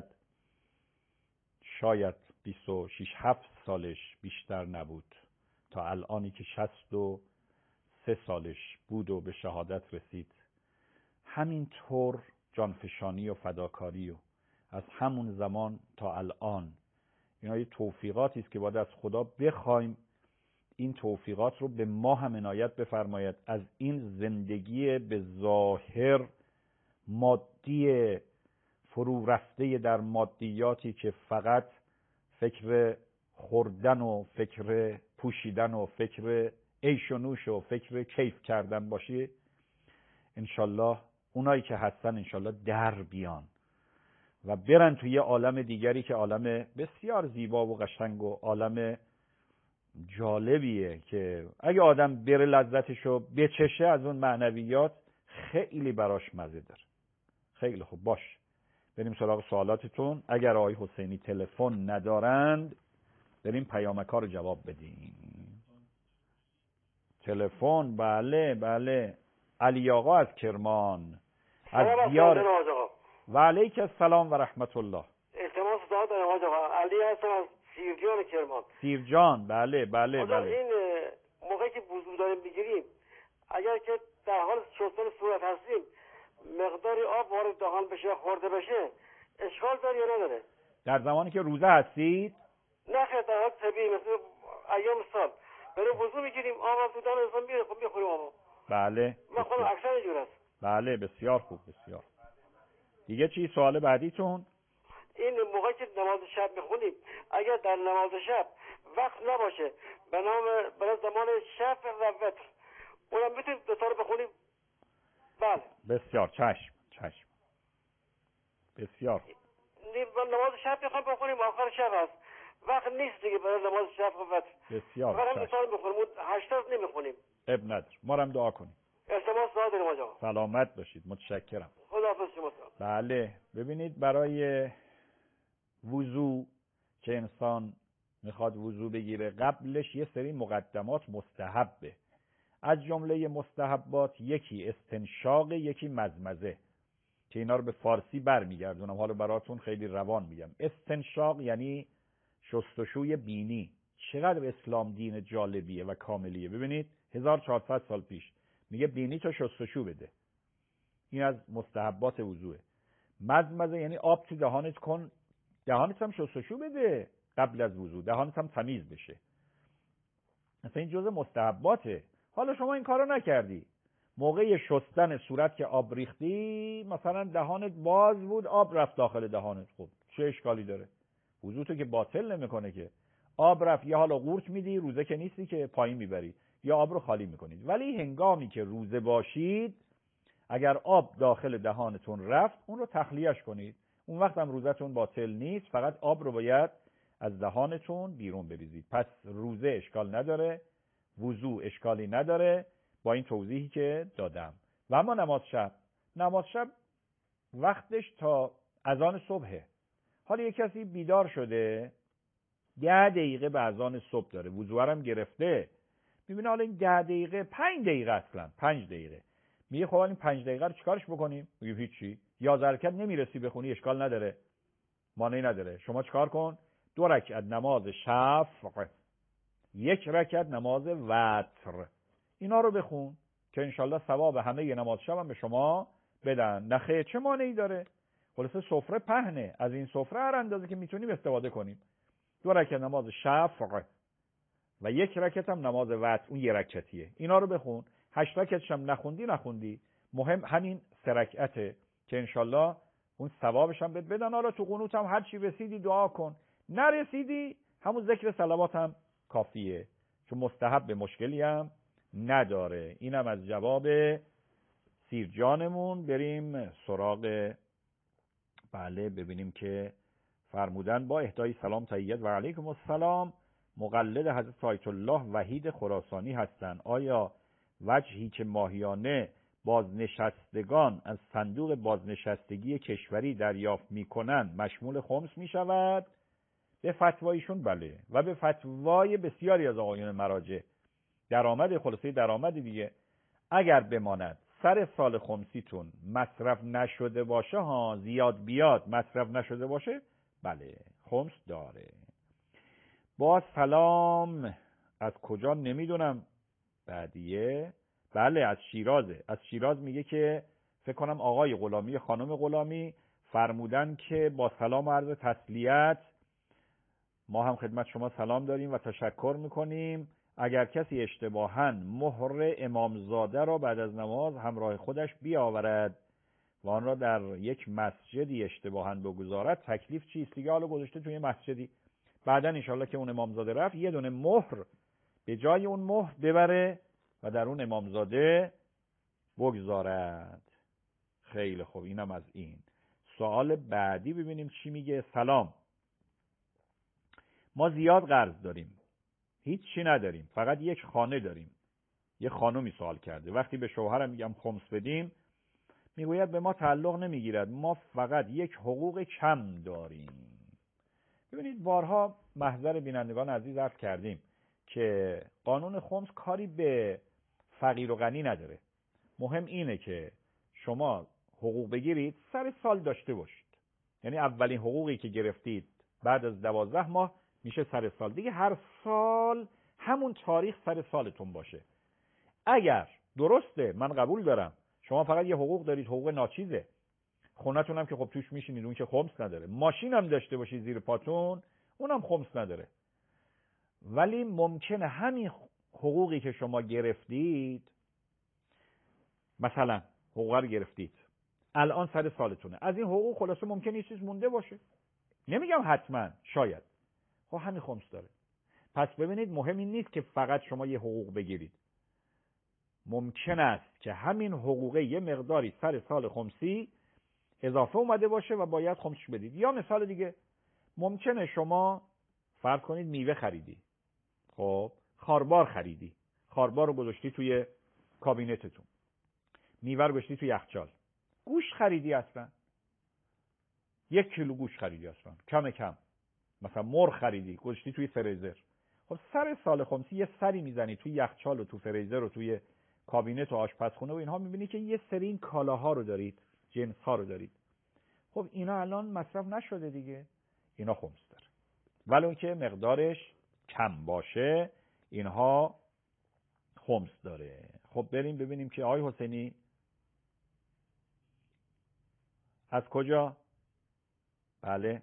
شاید بیست و شش هفت سالش بیشتر نبود، تا الانی که شصت و سه سالش بود و به شهادت رسید. همینطور جانفشانی و فداکاری و از همون زمان تا الان، اینا یه توفیقاتی است که باید از خدا بخوایم این توفیقات رو به ما هم عنایت بفرماید، از این زندگی به ظاهر مادی فرو رفته در مادیاتی که فقط فکر خوردن و فکر پوشیدن و فکر عیش و نوش و فکر کیف کردن باشه، انشالله اونایی که هستن انشالله در بیان و برن توی یه عالم دیگری که عالم بسیار زیبا و قشنگ و عالم جالبیه که اگه آدم بره لذتشو بچشه از اون معنویات خیلی براش مزه داره. خیلی خوب، باش بریم سراغ سوالاتتون. اگر آقای حسینی تلفن ندارند بریم پیامک‌ها رو جواب بدیم. تلفن، بله بله، علی آقا از کرمان از دیار. و علیک السلام و رحمت الله. التماس دعا دارم حاج آقا. علی هستم از سیرجان کرمان. سیرجان، بله بله بله. این موقعی که وضو داریم میگیریم، اگر که در حال شستن صورت هستیم مقداری آب وارد دهان بشه خورده بشه اشکال داره یا نداره؟ در زمانی که روزه هستید؟ نه خیر، در حال طبیعی مثل ایام سال برای وضو میگیریم آب تو دهان انسان میره، خب میخوریم آب. بله. من خودم اکثر اینجور است. بله بسیار خوب، بسیار. دیگه چی سوال بعدیتون؟ این موقعی که نماز شب میخونیم اگر در نماز شب وقت نباشه به نام برای زمان شفع و وتر اونم میتونیم دوتا رو بخونیم؟ بله بسیار، چشم چشم، بسیار. نماز شب میخوایم بخونیم آخر شب هست، وقت نیست دیگه برای نماز شفع و وتر. بسیار، فقط دوتا رو میخونیم، اون هشتاد نمیخونیم. اب ندار، ما رو هم دعا کنیم. التماس دعا داریم آقا. سلامت باشید، متشکرم. خداحافظ شما. بله ببینید، برای وضو که انسان میخواد وضو بگیره قبلش یه سری مقدمات مستحبه. از جمله مستحبات یکی استنشاق، یکی مزمزه، که اینا رو به فارسی برمیگردونم، حالا براتون خیلی روان میگم. استنشاق یعنی شستشوی بینی. چقدر اسلام دین جالبیه و کاملیه. ببینید هزار و چهارصد سال پیش میگه بینی تو شستشو بده. این از مستحبات وضوئه. مزمزه یعنی آب تو دهانت کن، دهانت هم شستشو بده قبل از وضو، دهانت هم تمیز بشه. مثلا این جزء مستحباته. حالا شما این کارو نکردی، موقع شستن صورت که آب ریختی، مثلا دهانت باز بود آب رفت داخل دهانت، خب چه اشکالی داره؟ وضو تو که باطل نمیکنه که. آب رفت، یا حالا قورت میدی، روزه که نیستی که پایین میبری، یا آب رو خالی میکنید. ولی هنگامی که روزه باشید اگر آب داخل دهانتون رفت اون رو تخلیهش کنید، اون وقت هم روزتون باطل نیست، فقط آب رو باید از دهانتون بیرون بریزید. پس روزه اشکال نداره، وضو اشکالی نداره، با این توضیحی که دادم. و اما نماز شب، نماز شب وقتش تا اذان صبحه. حالا یک کسی بیدار شده ده دقیقه به اذان صبح داره، وضو هم گرفته، میبینه حالا این ده دقیقه پنج دقیقه اصلا پنج دقیقه، میگه خب این پنج دقیقه رو چیکارش بکنیم؟ میگه هیچی، یا رکعت نمیرسی بخونی اشکال نداره، مانعی نداره. شما چیکار کن؟ دو رکعت نماز شفع، یک رکعت نماز وتر، اینا رو بخون که انشالله ثواب همه ی نماز شب هم به شما بدن. نخه چه مانعی داره؟ خلاصه سفره پهنه، از این سفره هر اندازه که میتونیم استفاده کنیم. دو رکعت نماز شفع و یک رکعت هم نماز وتر، اون یه رکعتیه، اینا رو بخون. هشت رکعتش هم نخوندی نخوندی، مهم همین سه رکعته که انشالله اون ثوابش هم بهت بدن. حالا تو قنوت هم هر چی رسیدی دعا کن، نرسیدی همون ذکر صلوات هم کافیه، چون مستحب به مشکلی هم نداره. اینم از جواب سیرجانمون. بریم سراغ بله ببینیم که فرمودن با اهدای سلام تحیت و علیکم السلام، مقلد حضرت آیت الله وحید خراسانی هستند. آیا وجهی که ماهیانه بازنشستگان از صندوق بازنشستگی کشوری دریافت میکنند مشمول خمس میشود؟ به فتوایشون بله، و به فتوای بسیاری از آقایون مراجع. درآمد خلاصه درآمد دیگه اگر بماند سر سال خمسیتون مصرف نشده باشه ها، زیاد بیاد مصرف نشده باشه، بله خمس داره. با سلام، از کجا نمیدونم، بعدیه، بله از شیرازه. از شیراز میگه که فکر کنم آقای غلامی خانم غلامی فرمودن که با سلام و عرض تسلیت ما هم خدمت شما سلام داریم و تشکر میکنیم. اگر کسی اشتباهاً مهر امامزاده را بعد از نماز همراه خودش بیاورد و آن را در یک مسجدی اشتباهاً بگذارد، تکلیف چیست؟ دیگه حالا گذاشته توی مسجدی، بعداً انشالله که اون امامزاده رفت یه دونه مهر به جای اون مهر ببره و در اون امامزاده بگذارد. خیلی خوب، اینم از این. سوال بعدی ببینیم چی میگه. سلام، ما زیاد قرض داریم، هیچ چی نداریم، فقط یک خانه داریم. یه خانومی سوال کرده. وقتی به شوهرم میگم خمس بدیم میگوید به ما تعلق نمیگیرد، ما فقط یک حقوق کم داریم. ببینید بارها محضر بینندگان عزیز عرض کردیم که قانون خمس کاری به فقیر و غنی نداره. مهم اینه که شما حقوق بگیرید سر سال داشته باشید. یعنی اولین حقوقی که گرفتید بعد از دوازده ماه میشه سر سال دیگه، هر سال همون تاریخ سر سالتون باشه. اگر درسته، من قبول دارم شما فقط یه حقوق دارید، حقوق ناچیزه، خونتون هم که خب توش میشینید اون که خمس نداره، ماشین هم داشته باشید زیر پاتون اونم خمس نداره، ولی ممکنه همین حقوقی که شما گرفتید، مثلا حقوق رو گرفتید الان سر سالتونه، از این حقوق خلاصه ممکنه یه چیز مونده باشه، نمیگم حتما، شاید، خب همین خمس داره. پس ببینید مهم این نیست که فقط شما یه حقوق بگیرید، ممکن است که همین حقوقه یه مقداری سر سال خمسی اضافه اومده باشه و باید خمسش بدید. یا مثال دیگه، ممکنه شما فرض کنید میوه خریدی، خب خاربار خریدی، خاربار رو گذاشتی توی کابینتتون، میوه رو گذاشتی توی یخچال، گوشت خریدی، اصلا یک کیلو گوشت خریدی، اصلا کم کم، مثلا مرغ خریدی گذاشتی توی فریزر، خب سر سال خمسی یه سری میزنی توی یخچال و تو فریزر و توی کابینت و آشپزخونه و اینها، میبینی که یه سری این کالاها رو دارید، جنس ها رو دارید، خب اینا الان مصرف نشده دیگه، اینا خمس داره، ولی اون که مقدارش کم باشه اینها خمس داره. خب بریم ببینیم که آقای حسینی از کجا؟ بله،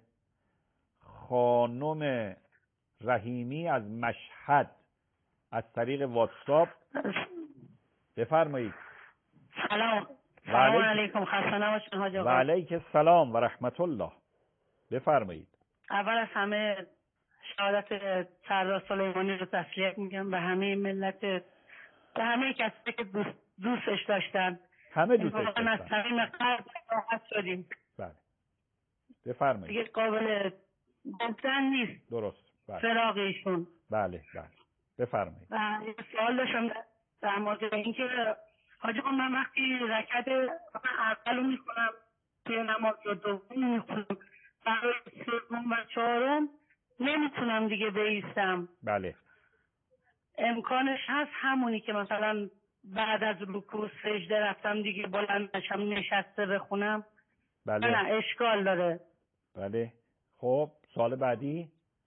خانم رحیمی از مشهد از طریق واتساپ، بفرمایید. سلام سلام علیکم، خسته نباشید حاج آقا. و علیک السلام و رحمت الله، بفرمایید. اول از همه شهادت سردار سلیمانی رو تسلیت میگم به همه ملت، به همه کسی که دوست دوستش داشتن، همه دوستش داشتن، از صمیم قلب راحت شدیم. بله بفرمایید. دیگه قابل گفتن نیست درست، بله فراق ایشون. بله بله بفرمایید. یه سوال داشتم در مورد اینکه حاج آقا من وقتی رکعت اول رو میخونم توی نماز رو دوم میخونم، برای سوم و چهارم نمیتونم دیگه بایستم. بله امکانش هست همونی که مثلا بعد از رکوع سجده رفتم دیگه بلند نشم نشسته بخونم؟ بله نه اشکال داره. بله خب سوال بعدی.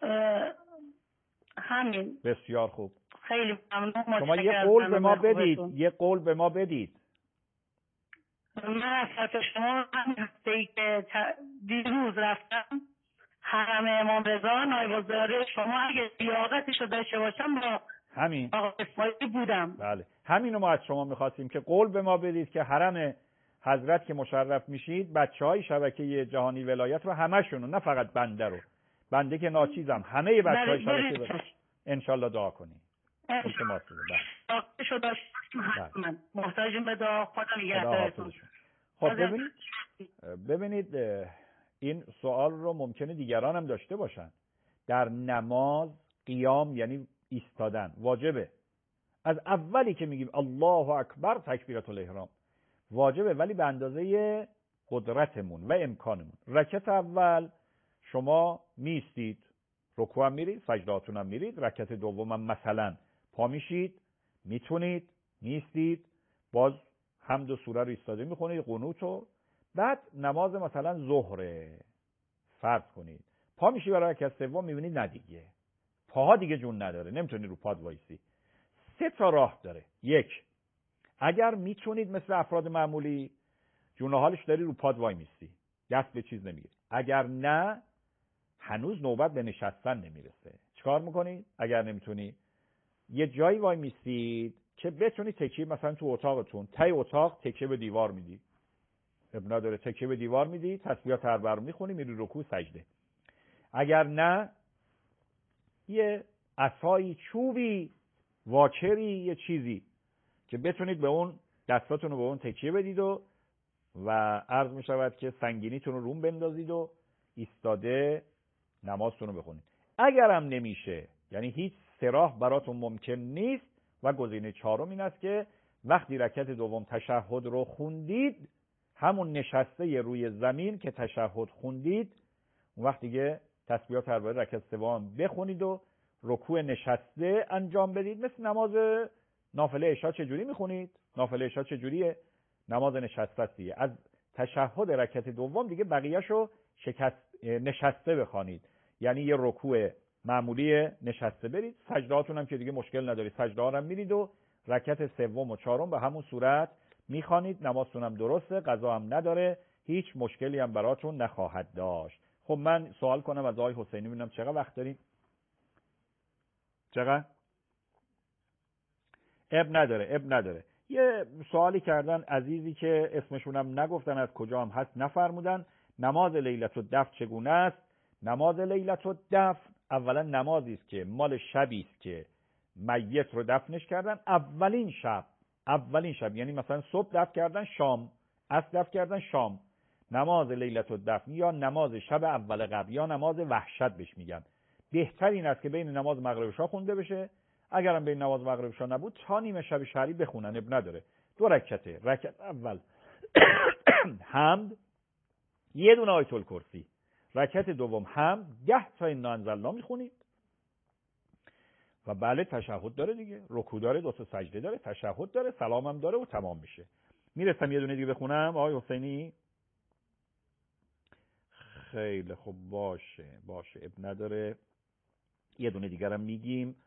همین. بسیار خوب، خیلی ممنون. شما یه قول به ما بدید، یه قول به ما بدید. من از طرف شما همین هفته ای که دیروز رفتم حرم امام رضا نایب الوزراء شما، اگه لیاقتش رو داشته باشم با همین آقا اسماعیلی بودم. بله همینو ما از شما میخواستیم که قول به ما بدید که حرم حضرت که مشرف میشید بچهای شبکه جهانی ولایت رو همشونو، نه فقط بنده رو، بنده که ناچیزم، همه بچهای شبکه ولایت انشالله دعا کنیم. میشه ما شو داشت من محتاجم به دعا. خدا نگهدارتون. خب ببینید ببینید این سوال رو ممکنه دیگران هم داشته باشن. در نماز قیام یعنی ایستادن واجبه، از اولی که میگیم الله اکبر تکبیرة الاحرام واجبه، ولی به اندازه قدرتمون و امکانمون. رکعت اول شما میستید، رکوع هم میرید، سجداتون هم میرید. رکعت دوم هم مثلا پا میشید، میتونید میستید، باز حمد و سوره رو ایستاده میخونید، قنوتو. بعد نماز مثلا ظهره فرض کنید، پا میشی برای رکعت سوم، میبینید نه دیگه پاها دیگه جون نداره، نمیتونی رو پاد وایسی. سه تا راه داره. یک، اگر میتونید مثل افراد معمولی جون حالش داری رو پاد وای میستی، دست به چیز نمیگیری. اگر نه، هنوز نوبت به نشستن نمیرسه. چیکار میکنید؟ اگر نمیتونی یه جایی وای میستید که بتونی تکیه، مثلا تو اتاقتون تی اتاق تکیه به دیوار میدی، ابن نداره، تکیه به دیوار میدی، تسبیحات اربع رو میخونی، میری رکوع سجده. اگر نه، یه عصایی، چوبی، واچری، یه چیزی که بتونید به اون دستاتون رو به اون تکیه بدید و و عرض می شود که سنگینیتون رو روم بندازید و ایستاده نمازتون رو بخونید. اگرم نمیشه، یعنی هیچ سراح براتون ممکن نیست، و گزینه چهارم این است که وقتی رکعت دوم تشهد رو خوندید، همون نشسته روی زمین که تشهد خوندید، اون وقت دیگه تسبیحات اربعه رکعت سوم بخونید و رکوع نشسته انجام بدید. مثل نماز نافله عشا چجوری میخونید؟ نافله عشا چجوریه؟ نماز نشسته است دیگه. از تشهد رکعت دوم دیگه بقیه‌شو شکست نشسته بخوانید، یعنی یه رکوع معمولی نشسته برید، سجدهاتون هم که دیگه مشکل ندارید، سجده ها هم میرید و رکعت سوم و چهارم به همون صورت میخوانید. نمازتون هم درسته، قضا هم نداره، هیچ مشکلی هم براتون نخواهد داشت. خب من سوال کنم از آقای حسینی، ببینم چقدر وقت داریم؟ چقدر؟ اب نداره، اب نداره. یه سوالی کردن عزیزی که اسمشون هم نگفتن، از کجا هم هست نفرمودن. نماز لیلت الدفن چگونه است؟ نماز لیلت الدفن اولا نمازی است که مال شبی است که میت رو دفنش کردن اولین شب. اولین شب یعنی مثلا صبح دفن کردن، شام عصر دفن کردن، شام. نماز لیلت الدفن یا نماز شب اول قبل یا نماز وحشت بهش میگن. بهتر این است که بین نماز مغرب و عشا خونده بشه. اگرم بین نماز مغرب و عشا نبود، تا نیمه شب شهری بخونن، اب نداره. دو رکعته. رکعت اول حمد، یه دونه آیت الکرسی. رکعت دوم حمد، ده تا انا انزلنا میخونید و بله تشهد داره دیگه، رکوع داره، دو تا سجده داره، تشهد داره، سلام هم داره و تمام میشه. میرسم یه دونه دیگه بخونم آقای حسینی؟ خیلی خوب، باشه باشه، اب نداره. یه دونه دیگرم میگیم.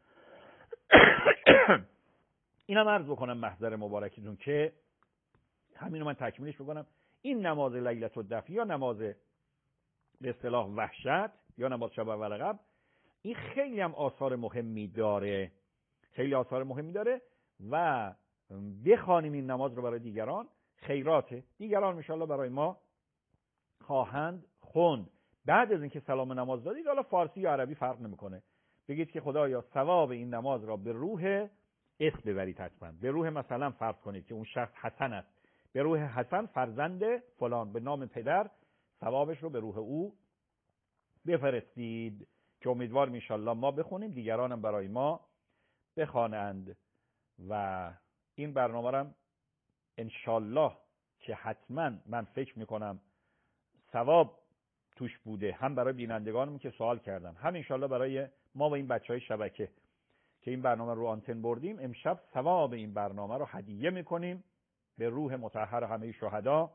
اینم عرض بکنم محضر مبارکتون که همینو من تکمیلش بکنم. این نماز لیلت الدفن یا نماز به اصطلاح وحشت یا نماز شب اول قبل، این خیلی هم آثار مهمی داره، خیلی آثار مهمی داره و بخوانیم این نماز رو برای دیگران، خیراته. دیگران انشالله برای ما خواهند خوند. بعد از اینکه سلام نماز دادید، حالا فارسی یا عربی فرق نمیکنه، بگید که خدایا ثواب این نماز را به روح اسم ببرید، حتما به روح مثلا فرض کنید که اون شخص حسن است، به روح حسن فرزند فلان، به نام پدر ثوابش رو به روح او بفرستید، که امیدوارم ان شاءالله ما بخونیم، دیگرانم برای ما بخوانند. و این برنامه رو ان شاءالله که حتما من فکر میکنم ثواب توش بوده، هم برای بینندگانم که سوال کردن، هم ان شاءالله برای ما و این بچهای شبکه که این برنامه رو آنتن بردیم. امشب ثواب این برنامه رو هدیه میکنیم به روح مطهر همه شهدا،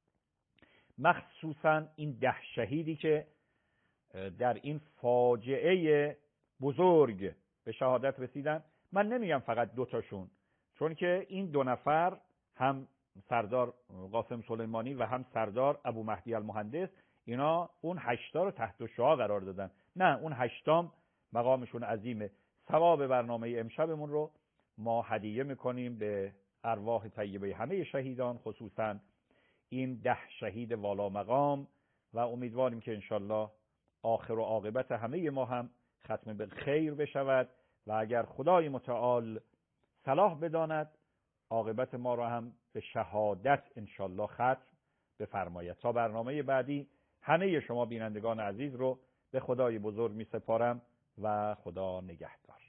مخصوصا این ده شهیدی که در این فاجعه بزرگ به شهادت رسیدن. من نمیگم فقط دوتاشون، چون که این دو نفر، هم سردار قاسم سلیمانی و هم سردار ابو مهدی المهندس، اینا اون هشتا رو تحت شعاع قرار دادن. نه، اون هشتام مقامشون عظیمه. ثواب برنامه امشبمون رو ما هدیه میکنیم به ارواح طیبه همه شهیدان، خصوصا این ده شهید والا مقام، و امیدواریم که انشالله آخر و عاقبت همه ما هم ختم به خیر بشود و اگر خدای متعال صلاح بداند، عاقبت ما را هم به شهادت انشالله ختم بفرماید. تا برنامه بعدی همه شما بینندگان عزیز رو به خدای بزرگ می سپارم و خدا نگهدار.